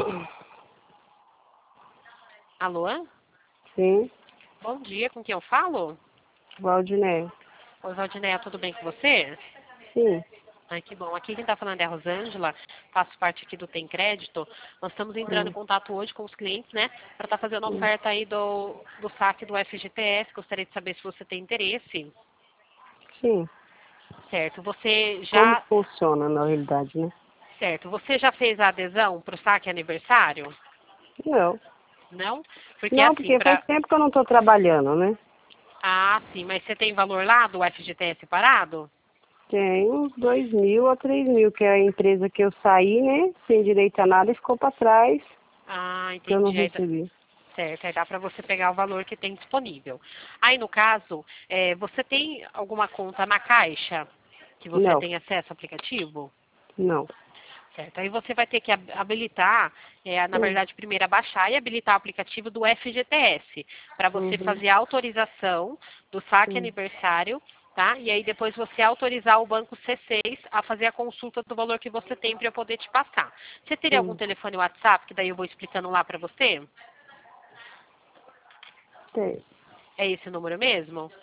Alô? Sim, Bom dia, com quem eu falo? Valdiné. Oi, Valdinéia, tudo bem com você? Sim, Ai, que bom. Aqui quem está falando é a Rosângela, faço parte aqui do Tem Crédito. Nós estamos entrando em sim, contato hoje com os clientes, né, para estar fazendo a sim, oferta aí do saque do FGTS. Gostaria de saber se você tem interesse. sim. Certo, você Como já, funciona na realidade, né? você já fez a adesão para o saque aniversário? Não. Não? Porque Não, assim, porque faz para... tempo que eu não estou trabalhando, né? Ah, sim, mas você tem valor lá do FGTS parado? Tem uns 2.000 a 3.000, que é a empresa que eu saí, né? Sem direito a nada e ficou para trás, Ah, que eu não entendi. recebi. Certo, aí dá para você pegar o valor que tem disponível. Aí, no caso, você tem alguma conta na Caixa que você Não, tem acesso ao aplicativo? não. Certo, aí você vai ter que habilitar, na Hum, verdade, primeiro abaixar e habilitar o aplicativo do FGTS, para você Uhum, fazer a autorização do saque sim, aniversário, tá? E aí depois você autorizar o banco C6 a fazer a consulta do valor que você tem para eu poder te passar. Você teria algum sim. telefone WhatsApp, que daí eu vou explicando lá para você? Tem. É esse o número mesmo?